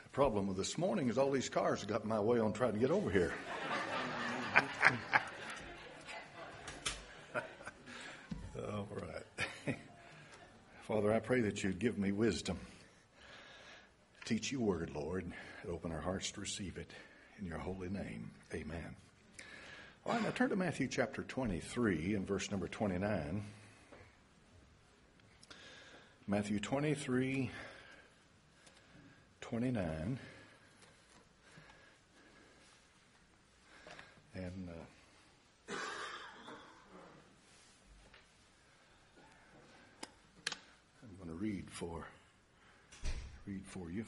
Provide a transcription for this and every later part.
The problem with this morning is all these cars got in my way on trying to get over here. All right. Father, I pray that you'd give me wisdom. Teach your word, Lord, and open our hearts to receive it. In your holy name, amen. All right, now turn to Matthew chapter 23 and verse number 29. Matthew 23, 29. And I'm going to read for you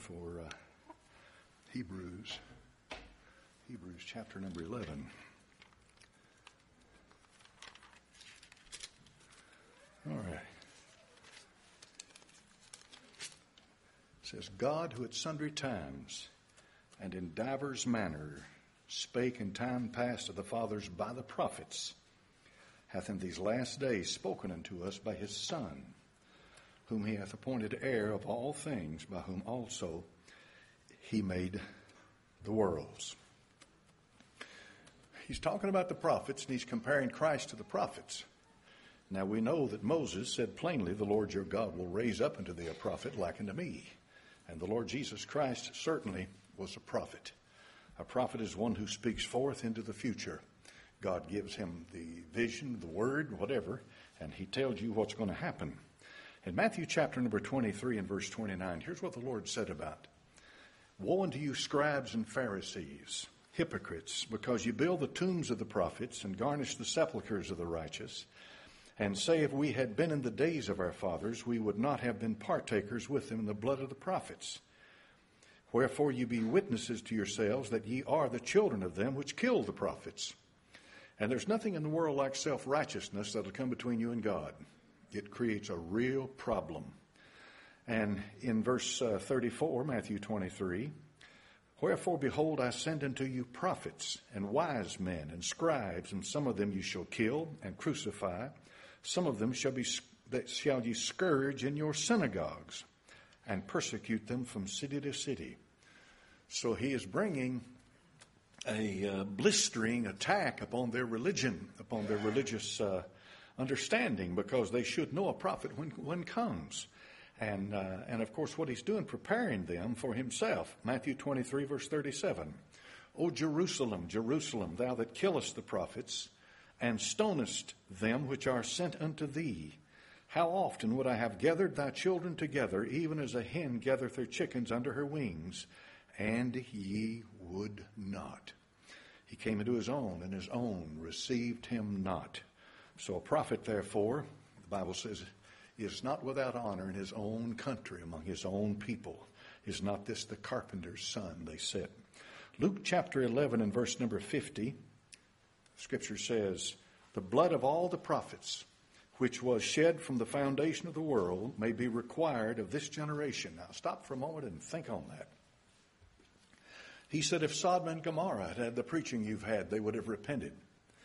Hebrews chapter number 11. All right. It says, God, who at sundry times and in divers manner spake in time past to the fathers by the prophets, hath in these last days spoken unto us by his Son, whom he hath appointed heir of all things, by whom also he made the worlds. He's talking about the prophets, and he's comparing Christ to the prophets. Now we know that Moses said plainly, the Lord your God will raise up unto thee a prophet like unto me. And the Lord Jesus Christ certainly was a prophet. A prophet is one who speaks forth into the future. God gives him the vision, the word, whatever, and he tells you what's going to happen. In Matthew chapter number 23 and verse 29, here's what the Lord said about: Woe unto you, scribes and Pharisees, hypocrites, because you build the tombs of the prophets and garnish the sepulchres of the righteous, and say, if we had been in the days of our fathers, we would not have been partakers with them in the blood of the prophets. Wherefore you be witnesses to yourselves that ye are the children of them which killed the prophets. And there's nothing in the world like self-righteousness that'll come between you and God. It creates a real problem. And in verse 34, Matthew 23, wherefore, behold, I send unto you prophets and wise men and scribes, and some of them you shall kill and crucify. Some of them shall ye scourge in your synagogues and persecute them from city to city. So he is bringing a blistering attack upon their religion, upon their religious understanding, because they should know a prophet when comes. And of course, what he's doing, preparing them for himself. Matthew 23, verse 37. O Jerusalem, Jerusalem, thou that killest the prophets, and stonest them which are sent unto thee. How often would I have gathered thy children together, even as a hen gathereth her chickens under her wings, and ye would not. He came into his own, and his own received him not. So a prophet, therefore, the Bible says, is not without honor in his own country, among his own people. Is not this the carpenter's son, they said. Luke chapter 11 and verse number 50, Scripture says, the blood of all the prophets, which was shed from the foundation of the world, may be required of this generation. Now stop for a moment and think on that. He said, if Sodom and Gomorrah had had the preaching you've had, they would have repented.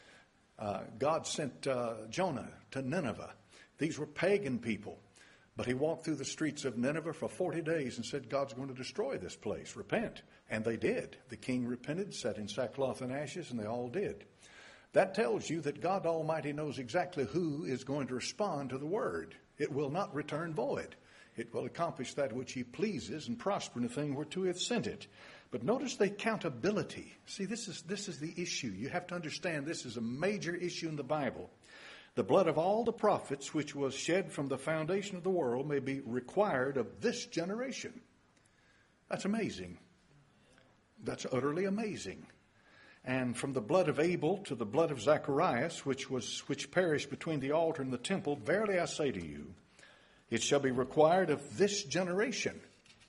God sent Jonah to Nineveh. These were pagan people. But he walked through the streets of Nineveh for 40 days and said, God's going to destroy this place. Repent. And they did. The king repented, sat in sackcloth and ashes, and they all did. That tells you that God Almighty knows exactly who is going to respond to the word. It will not return void. It will accomplish that which he pleases and prosper in the thing whereto he hath sent it. But notice the accountability. See, this is the issue. You have to understand this is a major issue in the Bible. The blood of all the prophets, which was shed from the foundation of the world, may be required of this generation. That's amazing. That's utterly amazing. And from the blood of Abel to the blood of Zacharias, which perished between the altar and the temple, verily I say to you, it shall be required of this generation.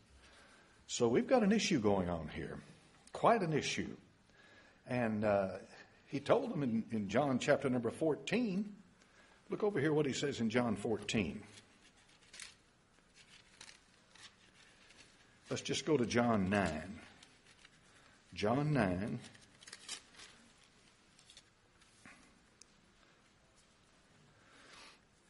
So we've got an issue going on here, quite an issue. And he told them in John chapter number 14, look over here what he says in John 14. Let's just go to John 9. John 9.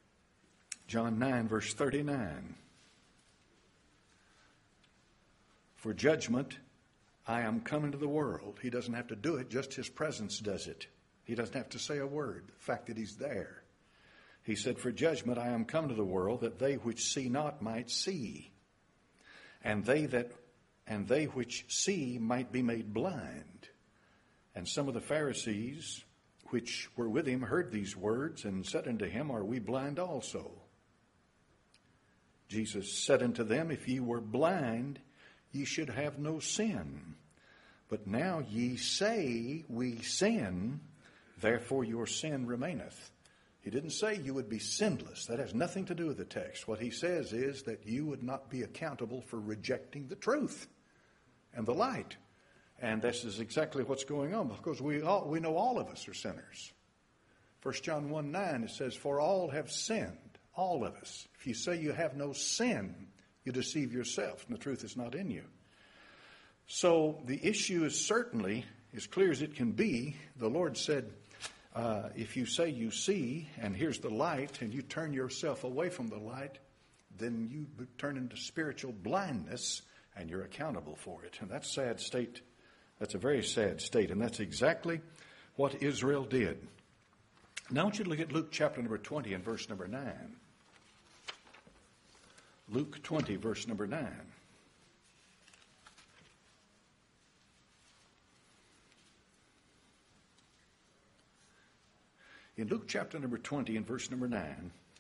John 9, verse 39. For judgment I am come into the world. He doesn't have to do it, just his presence does it. He doesn't have to say a word, the fact that he's there. He said, for judgment I am come to the world, that they which see not might see, and they which see might be made blind. And some of the Pharisees which were with him heard these words, and said unto him, Are we blind also? Jesus said unto them, If ye were blind, ye should have no sin. But now ye say, We sin, therefore your sin remaineth. He didn't say you would be sinless. That has nothing to do with the text. What he says is that you would not be accountable for rejecting the truth and the light. And this is exactly what's going on, because we know all of us are sinners. 1 John 1:9, it says, For all have sinned, all of us. If you say you have no sin, you deceive yourself, and the truth is not in you. So the issue is certainly as clear as it can be. The Lord said, if you say you see, and here's the light, and you turn yourself away from the light, then you turn into spiritual blindness, and you're accountable for it. And that's a sad state. That's a very sad state, and that's exactly what Israel did. Now I want you to look at Luke chapter number 20 and verse number 9. Luke 20, verse number 9. In Luke chapter number 20 and verse number 9,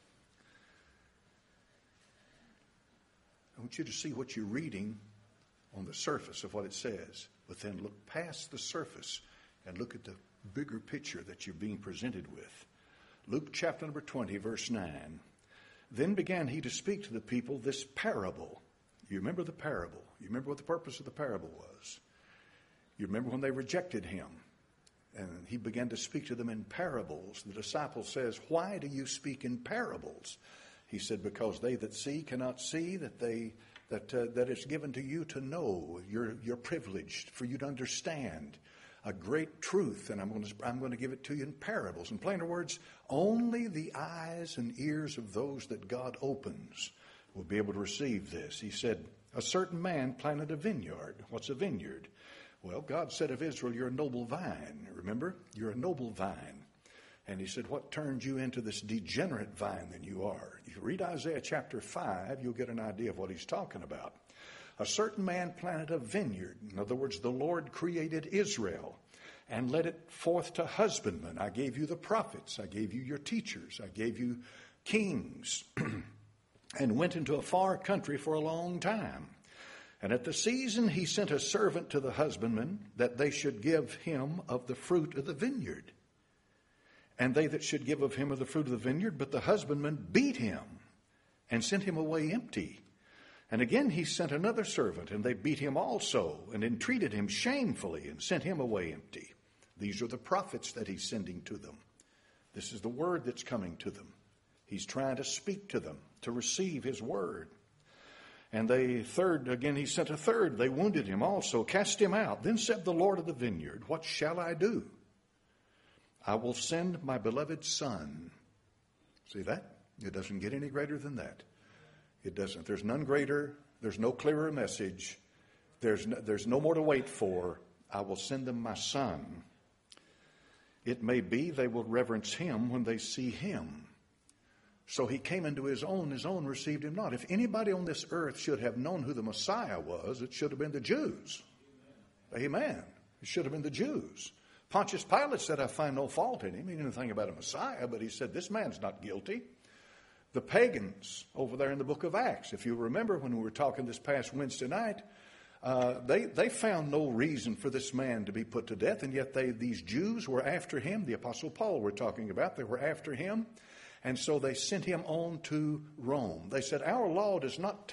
I want you to see what you're reading on the surface of what it says, but then look past the surface and look at the bigger picture that you're being presented with. Luke chapter number 20, verse 9. Then began he to speak to the people this parable. You remember the parable. You remember what the purpose of the parable was. You remember when they rejected him. And he began to speak to them in parables. The disciple says, Why do you speak in parables? He said, Because they that see cannot see, that it's given to you to know. You're privileged for you to understand a great truth, and I'm going to give it to you in parables. In plainer words, only the eyes and ears of those that God opens will be able to receive this. He said, A certain man planted a vineyard. What's a vineyard? Well, God said of Israel, You're a noble vine. Remember? You're a noble vine. And he said, What turned you into this degenerate vine than you are? If you read Isaiah chapter 5, you'll get an idea of what he's talking about. A certain man planted a vineyard. In other words, the Lord created Israel and led it forth to husbandmen. I gave you the prophets. I gave you your teachers. I gave you kings and went into a far country for a long time. And at the season he sent a servant to the husbandmen that they should give him of the fruit of the vineyard. And they that should give of him of the fruit of the vineyard, but the husbandman beat him and sent him away empty. And again he sent another servant, and they beat him also, and entreated him shamefully, and sent him away empty. These are the prophets that he's sending to them. This is the word that's coming to them. He's trying to speak to them, to receive his word. And he sent a third. They wounded him also, cast him out. Then said the Lord of the vineyard, What shall I do? I will send my beloved son. See that? It doesn't get any greater than that. It doesn't. There's none greater. There's no clearer message. There's no more to wait for. I will send them my son. It may be they will reverence him when they see him. So he came into his own received him not. If anybody on this earth should have known who the Messiah was, it should have been the Jews. Amen. It should have been the Jews. Pontius Pilate said, I find no fault in him. He didn't know anything about a Messiah, but he said, this man's not guilty. The pagans over there in the book of Acts, if you remember when we were talking this past Wednesday night, they found no reason for this man to be put to death, and yet these Jews were after him. The Apostle Paul we're talking about, they were after him. And so they sent him on to Rome. They said, our law does not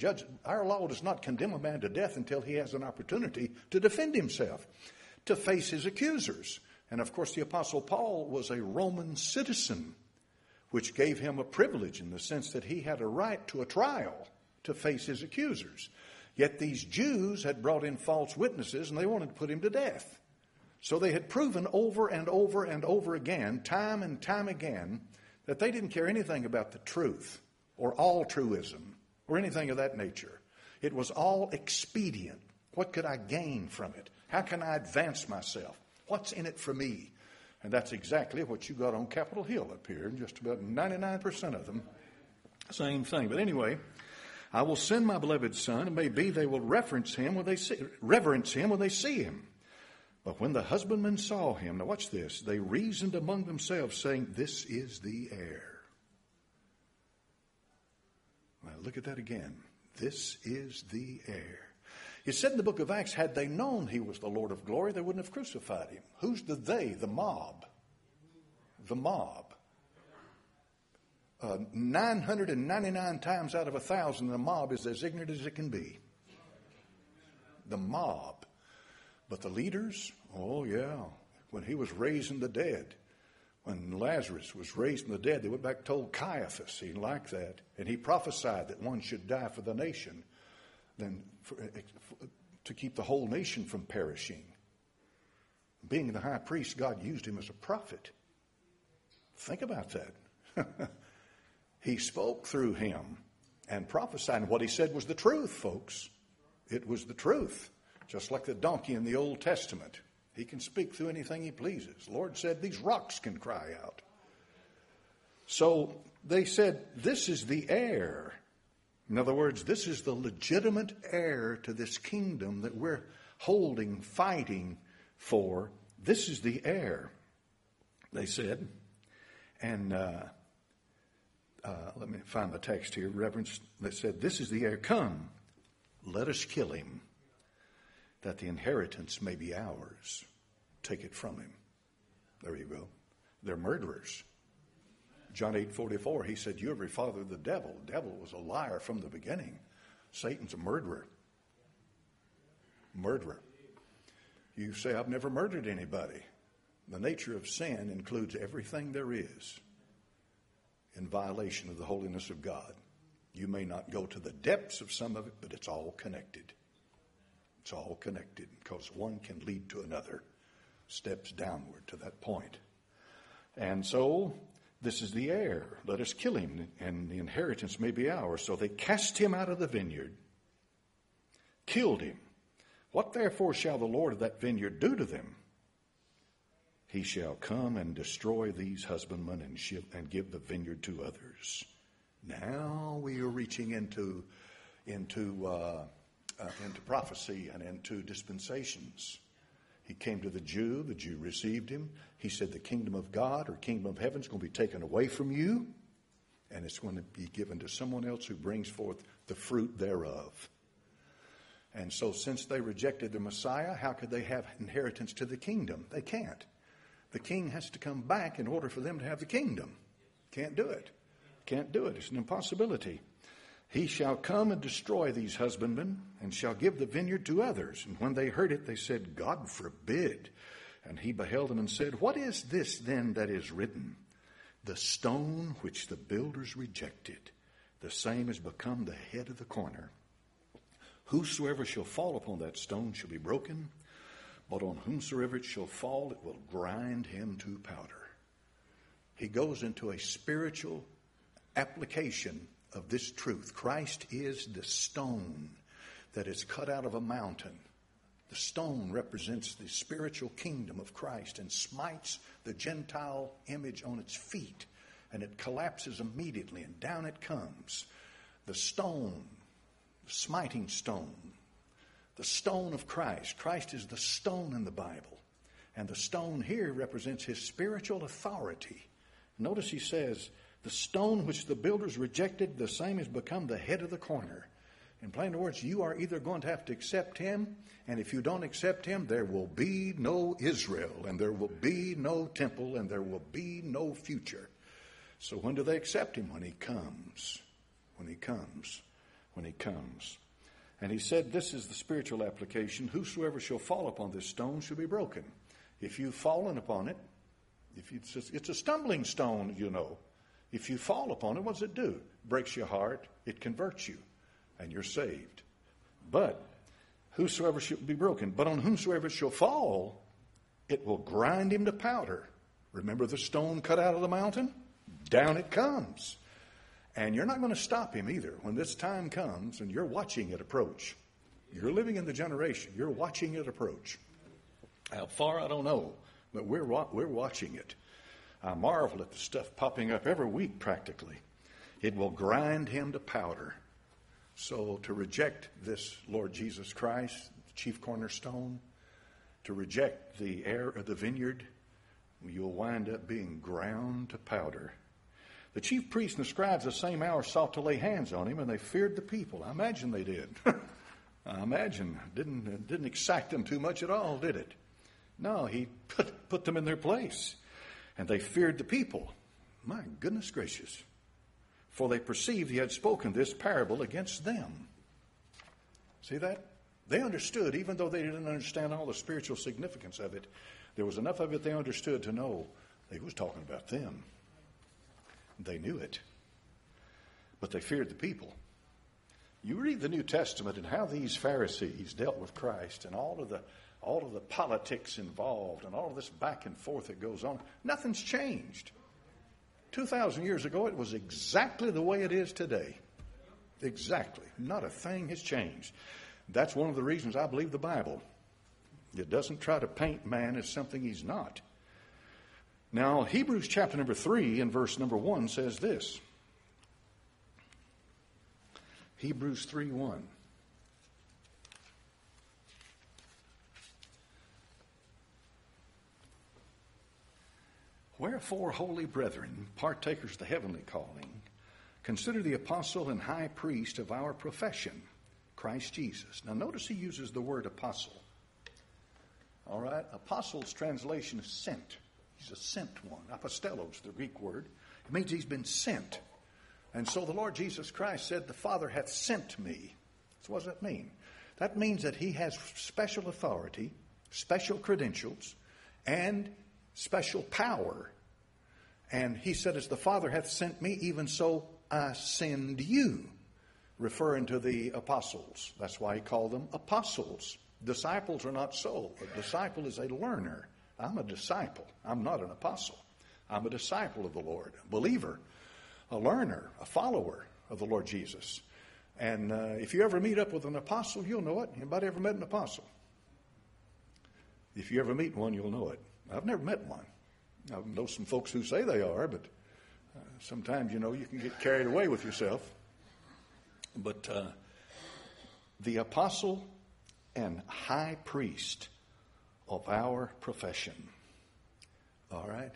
condemn a man to death until he has an opportunity to defend himself, to face his accusers. And of course, the Apostle Paul was a Roman citizen, which gave him a privilege in the sense that he had a right to a trial to face his accusers. Yet these Jews had brought in false witnesses, and they wanted to put him to death. So they had proven over and over and over again, time and time again, that they didn't care anything about the truth or altruism or anything of that nature. It was all expedient. What could I gain from it? How can I advance myself? What's in it for me? And that's exactly what you got on Capitol Hill up here. Just about 99% of them, same thing. But anyway, I will send my beloved Son, and maybe they will reverence him when they see him. But when the husbandmen saw him, now watch this, they reasoned among themselves, saying, this is the heir. Now look at that again. This is the heir. It said in the book of Acts, had they known he was the Lord of glory, they wouldn't have crucified him. Who's the they? The mob. The mob. 999 times out of 1,000, the mob is as ignorant as it can be. The mob. But the leaders, oh yeah, when he was raising the dead, when Lazarus was raised from the dead, they went back and told Caiaphas, he liked that, and he prophesied that one should die for the nation, then to keep the whole nation from perishing. Being the high priest, God used him as a prophet. Think about that. He spoke through him and prophesied, and what he said was the truth, folks. It was the truth. Just like the donkey in the Old Testament. He can speak through anything he pleases. The Lord said these rocks can cry out. So they said, this is the heir. In other words, this is the legitimate heir to this kingdom that we're holding, fighting for. This is the heir, they said. And let me find the text here. Reverence, they said, this is the heir. Come, let us kill him, that the inheritance may be ours. Take it from him. There you go. They're murderers. John 8:44, he said, you are your father the devil. The devil was a liar from the beginning. Satan's a murderer. Murderer. You say, I've never murdered anybody. The nature of sin includes everything there is in violation of the holiness of God. You may not go to the depths of some of it, but it's all connected. It's all connected because one can lead to another, steps downward to that point. And so this is the heir. Let us kill him, and the inheritance may be ours. So they cast him out of the vineyard, killed him. What therefore shall the Lord of that vineyard do to them? He shall come and destroy these husbandmen and give the vineyard to others. Now we are reaching into prophecy and into dispensations. He came to the Jew received him. He said the kingdom of God or kingdom of heaven is going to be taken away from you, and it's going to be given to someone else who brings forth the fruit thereof. And so since they rejected the Messiah, how could they have inheritance to the kingdom? They can't. The king has to come back in order for them to have the kingdom. Can't do it. Can't do it. It's an impossibility. He shall come and destroy these husbandmen and shall give the vineyard to others. And when they heard it, they said, God forbid. And he beheld them and said, what is this then that is written? The stone which the builders rejected, the same has become the head of the corner. Whosoever shall fall upon that stone shall be broken, but on whomsoever it shall fall, it will grind him to powder. He goes into a spiritual application of this truth. Christ is the stone that is cut out of a mountain. The stone represents the spiritual kingdom of Christ and smites the Gentile image on its feet, and it collapses immediately, and down it comes. The stone, the smiting stone, the stone of Christ. Christ is the stone in the Bible, and the stone here represents his spiritual authority. Notice he says, the stone which the builders rejected, the same has become the head of the corner. In plain words, you are either going to have to accept him, and if you don't accept him, there will be no Israel, and there will be no temple, and there will be no future. So when do they accept him? When he comes. When he comes. When he comes. And he said, this is the spiritual application. Whosoever shall fall upon this stone shall be broken. If you've fallen upon it, it's a stumbling stone, you know. If you fall upon it, what does it do? It breaks your heart. It converts you, and you're saved. But whosoever shall be broken, but on whomsoever shall fall, it will grind him to powder. Remember the stone cut out of the mountain? Down it comes. And you're not going to stop him either. When this time comes and you're watching it approach, you're living in the generation, you're watching it approach. How far, I don't know, but we're watching it. I marvel at the stuff popping up every week practically. It will grind him to powder. So to reject this Lord Jesus Christ, the chief cornerstone, to reject the heir of the vineyard, you'll wind up being ground to powder. The chief priests and the scribes the same hour sought to lay hands on him, and they feared the people. I imagine they did. I imagine. Didn't excite them too much at all, did it? No, he put them in their place. And they feared the people. My goodness gracious. For they perceived he had spoken this parable against them. See that? They understood, even though they didn't understand all the spiritual significance of it, there was enough of it they understood to know he was talking about them. They knew it. But they feared the people. You read the New Testament and how these Pharisees dealt with Christ and all of the politics involved and all of this back and forth that goes on. Nothing's changed. 2,000 years ago, it was exactly the way it is today. Exactly. Not a thing has changed. That's one of the reasons I believe the Bible. It doesn't try to paint man as something he's not. Now, Hebrews chapter number 3 and verse number 1 says this. Hebrews 3:1. Wherefore, holy brethren, partakers of the heavenly calling, consider the apostle and high priest of our profession, Christ Jesus. Now notice he uses the word apostle. All right? Apostle's translation is sent. He's a sent one. Apostellos, the Greek word. It means he's been sent. And so the Lord Jesus Christ said, the Father hath sent me. So what does that mean? That means that he has special authority, special credentials, and special power. And he said, as the Father hath sent me, even so I send you. Referring to the apostles. That's why he called them apostles. Disciples are not so. A disciple is a learner. I'm a disciple. I'm not an apostle. I'm a disciple of the Lord, a believer, a learner, a follower of the Lord Jesus. And if you ever meet up with an apostle, you'll know it. Anybody ever met an apostle? If you ever meet one, you'll know it. I've never met one. I know some folks who say they are, but sometimes, you can get carried away with yourself. But the apostle and high priest of our profession. All right?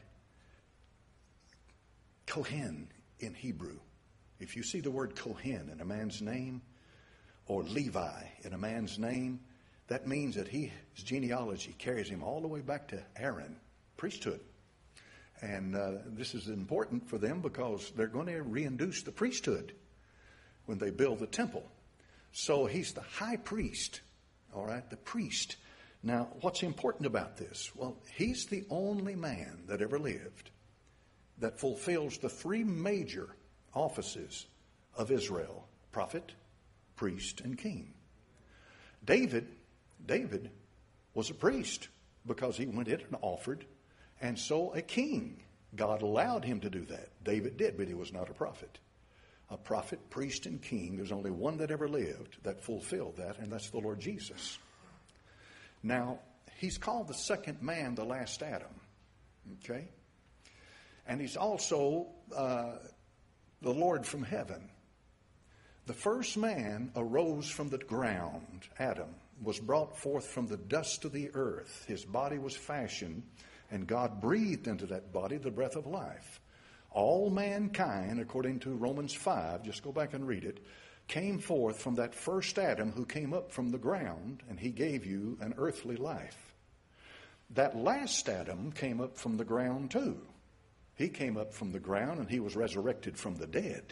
Kohen in Hebrew. If you see the word Kohen in a man's name, or Levi in a man's name, that means that his genealogy carries him all the way back to Aaron, priesthood. And this is important for them because they're going to reintroduce the priesthood when they build the temple. So he's the high priest, all right, the priest. Now, what's important about this? Well, he's the only man that ever lived that fulfills the three major offices of Israel: prophet, priest, and king. David was a priest because he went in and offered, and so a king. God allowed him to do that. David did, but he was not a prophet. A prophet, priest, and king, there's only one that ever lived that fulfilled that, and that's the Lord Jesus. Now, he's called the second man the last Adam, okay? And he's also the Lord from heaven. The first man arose from the ground, Adam, was brought forth from the dust of the earth. His body was fashioned, and God breathed into that body the breath of life. All mankind, according to Romans 5, just go back and read it, came forth from that first Adam who came up from the ground, and he gave you an earthly life. That last Adam came up from the ground too. He came up from the ground, and he was resurrected from the dead.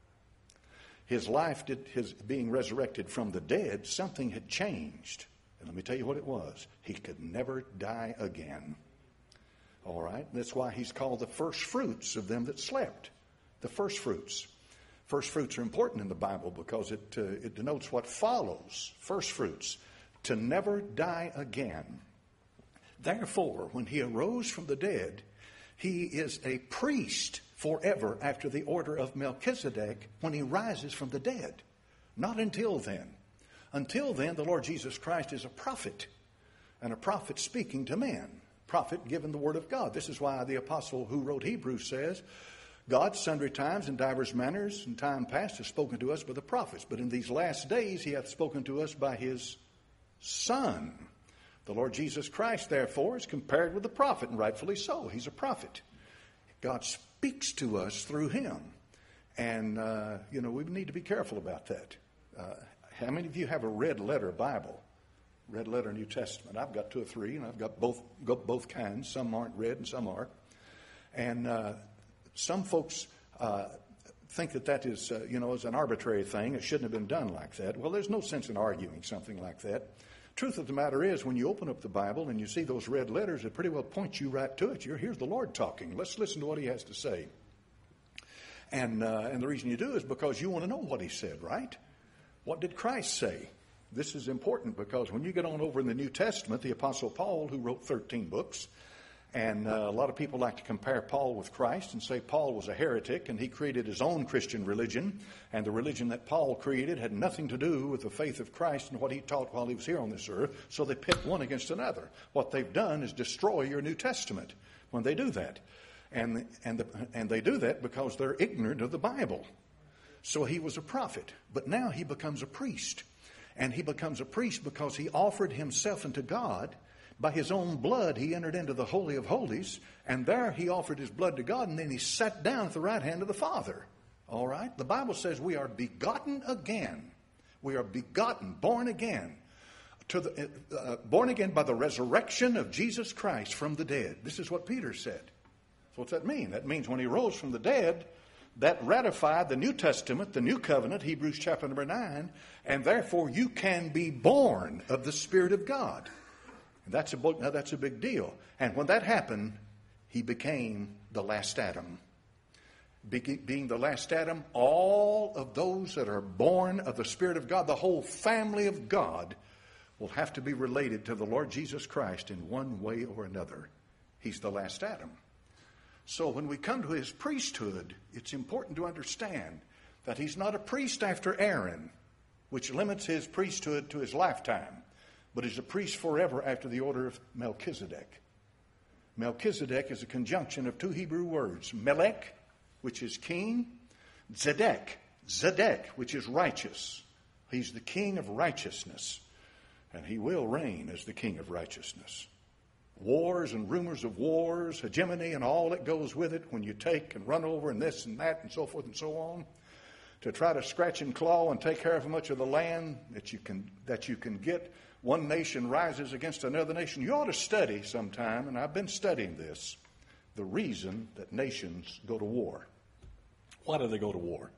His life, his being resurrected from the dead, something had changed. And let me tell you what it was. He could never die again. All right? That's why he's called the first fruits of them that slept. The first fruits. First fruits are important in the Bible because it denotes what follows. First fruits. To never die again. Therefore, when he arose from the dead, he is a priest forever after the order of Melchizedek when he rises from the dead. Not until then. Until then, the Lord Jesus Christ is a prophet, and a prophet speaking to men. Prophet given the word of God. This is why the apostle who wrote Hebrews says, God sundry times in divers manners in time past has spoken to us by the prophets, but in these last days he hath spoken to us by his Son. The Lord Jesus Christ, therefore, is compared with the prophet, and rightfully so. He's a prophet. God speaks to us through him. And, we need to be careful about that. How many of you have a red letter Bible? Red letter New Testament. I've got 2 or 3, and I've got both kinds. Some aren't red and some are. And some folks think that is, is an arbitrary thing. It shouldn't have been done like that. Well, there's no sense in arguing something like that. Truth of the matter is, when you open up the Bible and you see those red letters, it pretty well points you right to it. Here's the Lord talking. Let's listen to what he has to say. And the reason you do is because you want to know what he said, right? What did Christ say? This is important because when you get on over in the New Testament, the Apostle Paul, who wrote 13 books, and a lot of people like to compare Paul with Christ and say Paul was a heretic and he created his own Christian religion, and the religion that Paul created had nothing to do with the faith of Christ and what he taught while he was here on this earth, so they pit one against another. What they've done is destroy your New Testament when they do that. And they do that because they're ignorant of the Bible. So he was a prophet, but now he becomes a priest. And he becomes a priest because he offered himself unto God. By his own blood, he entered into the Holy of Holies, and there he offered his blood to God, and then he sat down at the right hand of the Father. All right? The Bible says we are begotten again. We are begotten, born again, born again by the resurrection of Jesus Christ from the dead. This is what Peter said. So what's that mean? That means when he rose from the dead, that ratified the New Testament, the New Covenant, Hebrews chapter number 9, and therefore you can be born of the Spirit of God. That's a big deal. And when that happened, he became the last Adam. Being the last Adam, all of those that are born of the Spirit of God, the whole family of God, will have to be related to the Lord Jesus Christ in one way or another. He's the last Adam. So when we come to his priesthood, it's important to understand that he's not a priest after Aaron, which limits his priesthood to his lifetime, but is a priest forever after the order of Melchizedek. Melchizedek is a conjunction of 2 Hebrew words, Melech, which is king, Zedek, which is righteous. He's the king of righteousness, and he will reign as the king of righteousness. Wars and rumors of wars, hegemony and all that goes with it when you take and run over and this and that and so forth and so on, to try to scratch and claw and take care of much of the land that you can get. One nation rises against another nation. You ought to study sometime, and I've been studying this, the reason that nations go to war. Why do they go to war?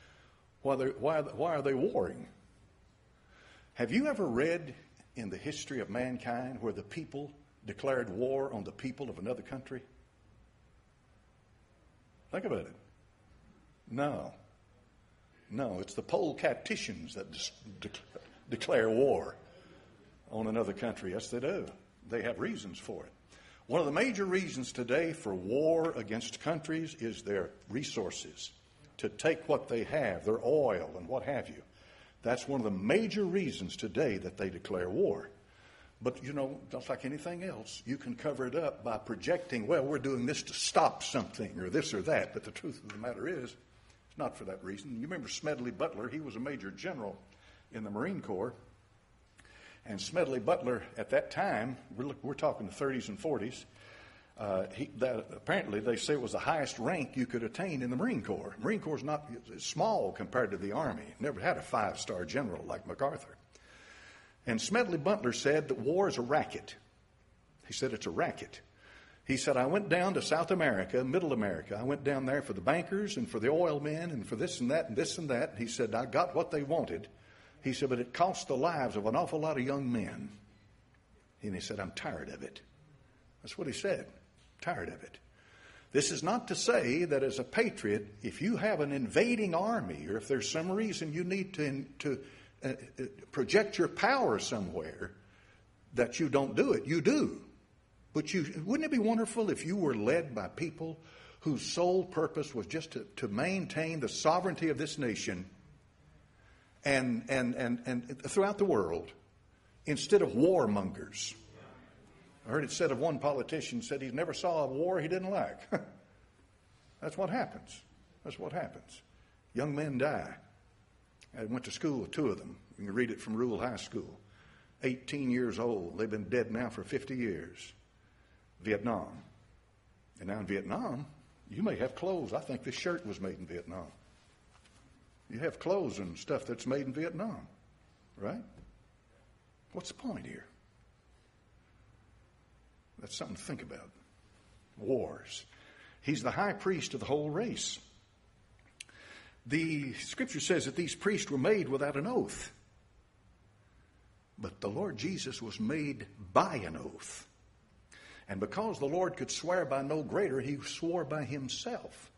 Why are they warring? Have you ever read in the history of mankind where the people declared war on the people of another country? Think about it. No, it's the polecaticians that declare war on another country. Yes, they do. They have reasons for it. One of the major reasons today for war against countries is their resources, to take what they have, their oil and what have you. That's one of the major reasons today that they declare war. But, just like anything else, you can cover it up by projecting, well, we're doing this to stop something or this or that. But the truth of the matter is, it's not for that reason. You remember Smedley Butler? He was a major general in the Marine Corps. And Smedley Butler, at that time, we're talking the 30s and 40s, apparently they say it was the highest rank you could attain in the Marine Corps. Marine Corps is not small compared to the Army. Never had a 5-star general like MacArthur. And Smedley Butler said that war is a racket. He said it's a racket. He said, I went down to South America, Middle America. I went down there for the bankers and for the oil men and for this and that and this and that. He said, I got what they wanted. He said, but it cost the lives of an awful lot of young men. And he said, I'm tired of it. That's what he said. Tired of it. This is not to say that as a patriot, if you have an invading army or if there's some reason you need to project your power somewhere, that you don't do it. You do. But wouldn't it be wonderful if you were led by people whose sole purpose was just to maintain the sovereignty of this nation and throughout the world, instead of warmongers. I heard it said of one politician, said he never saw a war he didn't like. That's what happens. That's what happens. Young men die. I went to school with two of them. You can read it from Rural High School. 18 years old. They've been dead now for 50 years. Vietnam. And now in Vietnam, you may have clothes. I think this shirt was made in Vietnam. You have clothes and stuff that's made in Vietnam, right? What's the point here? That's something to think about. Wars. He's the high priest of the whole race. The scripture says that these priests were made without an oath. But the Lord Jesus was made by an oath. And because the Lord could swear by no greater, he swore by himself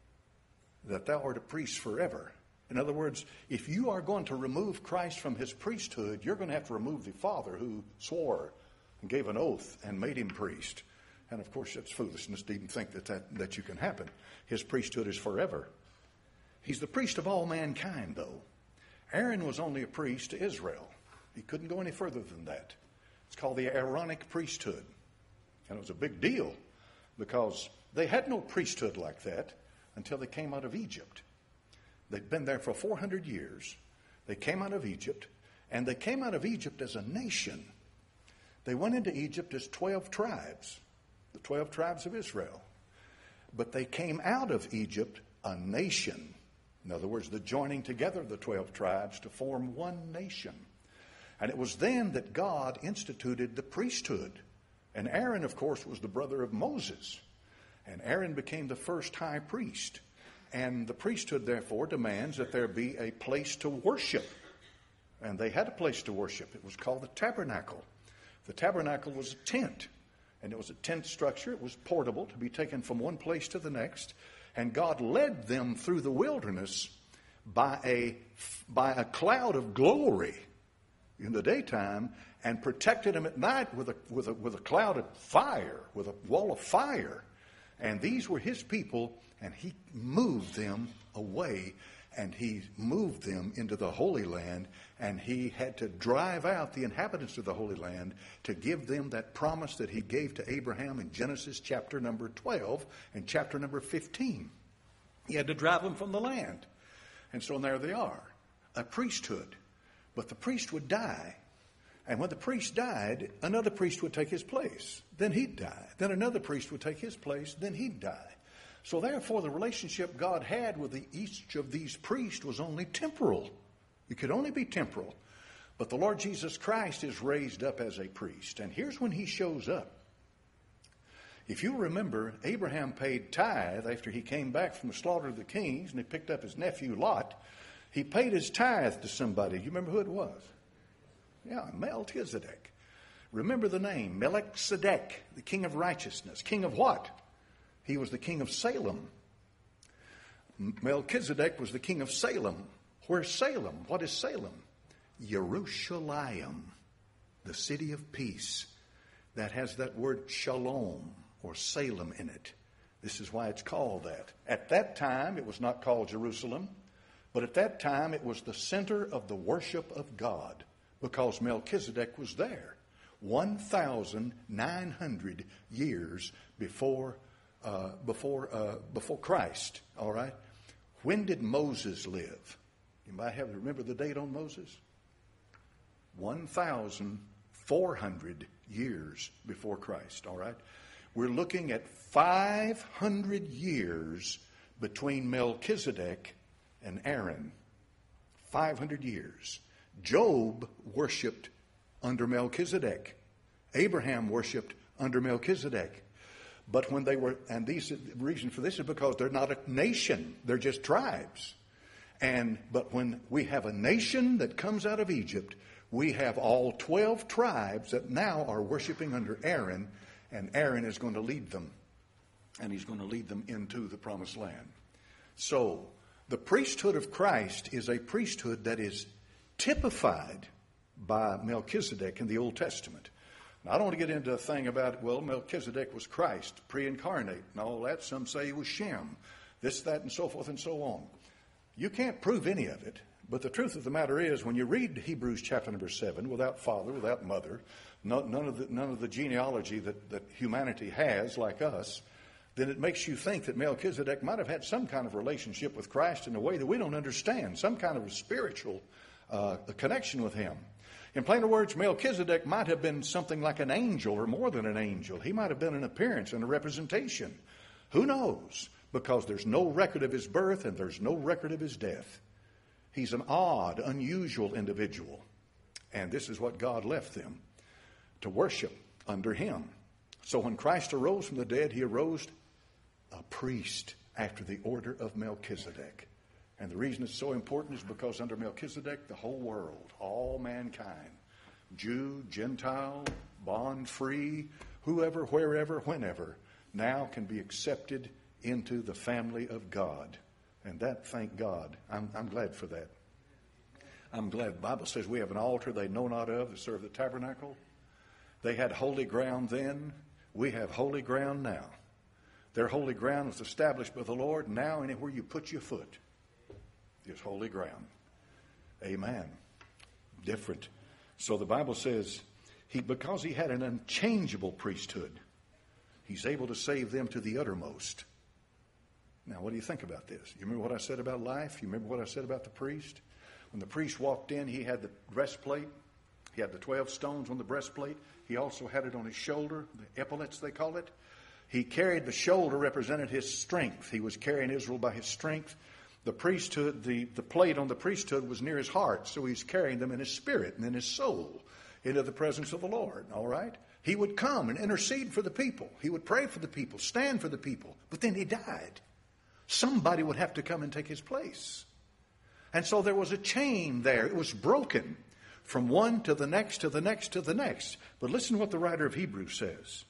that thou art a priest forever. In other words, if you are going to remove Christ from his priesthood, you're going to have to remove the Father who swore and gave an oath and made him priest. And of course, that's foolishness to even think that you can happen. His priesthood is forever. He's the priest of all mankind, though. Aaron was only a priest to Israel. He couldn't go any further than that. It's called the Aaronic priesthood. And it was a big deal because they had no priesthood like that until they came out of Egypt. They'd been there for 400 years. They came out of Egypt, and they came out of Egypt as a nation. They went into Egypt as 12 tribes, the 12 tribes of Israel. But they came out of Egypt a nation. In other words, the joining together of the 12 tribes to form one nation. And it was then that God instituted the priesthood. And Aaron, of course, was the brother of Moses. And Aaron became the first high priest. And the priesthood, therefore, demands that there be a place to worship. And they had a place to worship. It was called the tabernacle. The tabernacle was a tent. And it was a tent structure. It was portable to be taken from one place to the next. And God led them through the wilderness by a cloud of glory in the daytime, and protected them at night with a cloud of fire, with a wall of fire. And these were his people, and he moved them away, and he moved them into the Holy Land, and he had to drive out the inhabitants of the Holy Land to give them that promise that he gave to Abraham in Genesis chapter number 12 and chapter number 15. He had to drive them from the land. And so there they are, a priesthood. But the priest would die. And when the priest died, another priest would take his place. Then he'd die. Then another priest would take his place. Then he'd die. So therefore, the relationship God had with each of these priests was only temporal. It could only be temporal. But the Lord Jesus Christ is raised up as a priest. And here's when he shows up. If you remember, Abraham paid tithe after he came back from the slaughter of the kings, and he picked up his nephew Lot. He paid his tithe to somebody. You remember who it was? Yeah, Melchizedek. Remember the name, Melchizedek, the king of righteousness. King of what? He was the king of Salem. Melchizedek was the king of Salem. Where's Salem? What is Salem? Jerusalem, the city of peace. That has that word shalom or Salem in it. This is why it's called that. At that time, it was not called Jerusalem. But at that time, it was the center of the worship of God because Melchizedek was there 1,900 years before Christ. All right. When did Moses live? You might have to remember the date on Moses. 1,400 years before Christ. All right. We're looking at 500 years between Melchizedek and Aaron. 500 years. Job worshipped under Melchizedek. Abraham worshipped under Melchizedek. But when they were, and the reason for this is because they're not a nation. They're just tribes. But when we have a nation that comes out of Egypt, we have all 12 tribes that now are worshiping under Aaron, and Aaron is going to lead them. And he's going to lead them into the promised land. So, the priesthood of Christ is a priesthood that is typified by Melchizedek in the Old Testament. Now, I don't want to get into a thing about, well, Melchizedek was Christ, pre-incarnate, and all that. Some say he was Shem, this, that, and so forth and so on. You can't prove any of it, but the truth of the matter is, when you read Hebrews chapter number 7, without father, without mother, none of the genealogy that humanity has, like us, then it makes you think that Melchizedek might have had some kind of relationship with Christ in a way that we don't understand, some kind of a spiritual connection with him. In plainer words, Melchizedek might have been something like an angel or more than an angel. He might have been an appearance and a representation. Who knows? Because there's no record of his birth and there's no record of his death. He's an odd, unusual individual. And this is what God left them, to worship under him. So when Christ arose from the dead, he arose a priest after the order of Melchizedek. And the reason it's so important is because under Melchizedek, the whole world, all mankind, Jew, Gentile, bond, free, whoever, wherever, whenever, now can be accepted into the family of God. And that, thank God, I'm glad for that. I'm glad. The Bible says we have an altar they know not of to serve the tabernacle. They had holy ground then. We have holy ground now. Their holy ground was established by the Lord. Now anywhere you put your foot is holy ground. Amen. Different. So the Bible says, because he had an unchangeable priesthood, he's able to save them to the uttermost. Now, what do you think about this? You remember what I said about life? You remember what I said about the priest? When the priest walked in, he had the breastplate. He had the 12 stones on the breastplate. He also had it on his shoulder, the epaulets they call it. He carried the shoulder, represented his strength. He was carrying Israel by his strength. The priesthood, the plate on the priesthood was near his heart, so he's carrying them in his spirit and in his soul into the presence of the Lord, all right? He would come and intercede for the people. He would pray for the people, stand for the people, but then he died. Somebody would have to come and take his place. And so there was a chain there. It was broken from one to the next, to the next, to the next. But listen to what the writer of Hebrews says.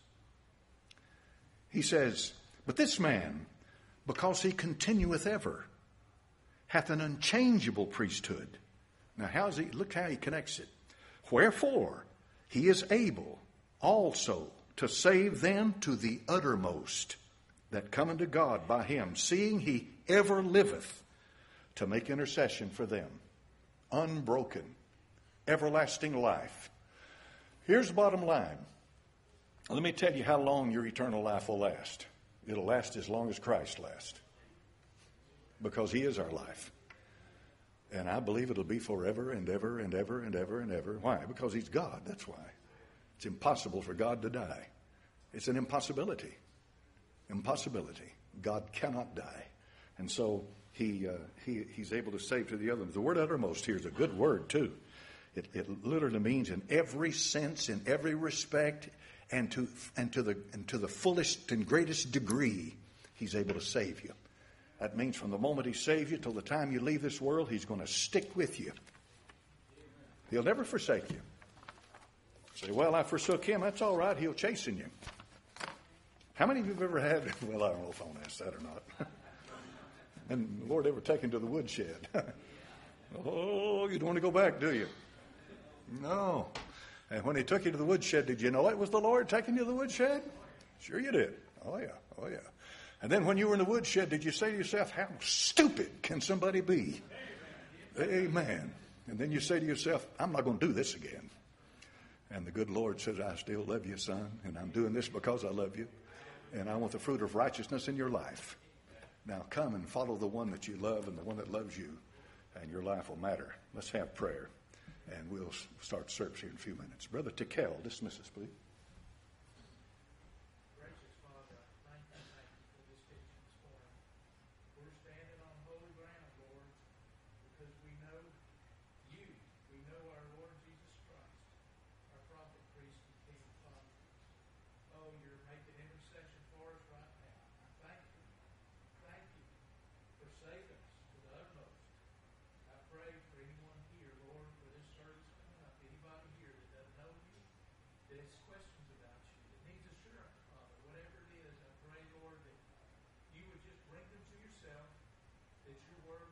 He says, but this man, because he continueth ever, hath an unchangeable priesthood. Now, look how he connects it. Wherefore, he is able also to save them to the uttermost that come unto God by him, seeing he ever liveth to make intercession for them. Unbroken, everlasting life. Here's the bottom line. Let me tell you how long your eternal life will last. It'll last as long as Christ lasts. Because he is our life. And I believe it'll be forever and ever and ever and ever and ever. Why? Because he's God, that's why. It's impossible for God to die. It's an impossibility. Impossibility. God cannot die. And so he's able to save to the other. The word uttermost here is a good word too. It literally means in every sense, in every respect, and to the fullest and greatest degree, he's able to save you. That means from the moment he saves you till the time you leave this world, he's going to stick with you. He'll never forsake you. Say, well, I forsook him. That's all right. He'll chasten you. How many of you have ever had, well, I don't know if I want to ask that or not. And the Lord ever taken to the woodshed? Oh, you don't want to go back, do you? No. And when he took you to the woodshed, did you know it was the Lord taking you to the woodshed? Sure you did. Oh, yeah. Oh, yeah. And then when you were in the woodshed, did you say to yourself, how stupid can somebody be? Amen. And then you say to yourself, I'm not going to do this again. And the good Lord says, I still love you, son, and I'm doing this because I love you. And I want the fruit of righteousness in your life. Now come and follow the one that you love and the one that loves you, and your life will matter. Let's have prayer, and we'll start service here in a few minutes. Brother Tikel, dismiss us, please. That your word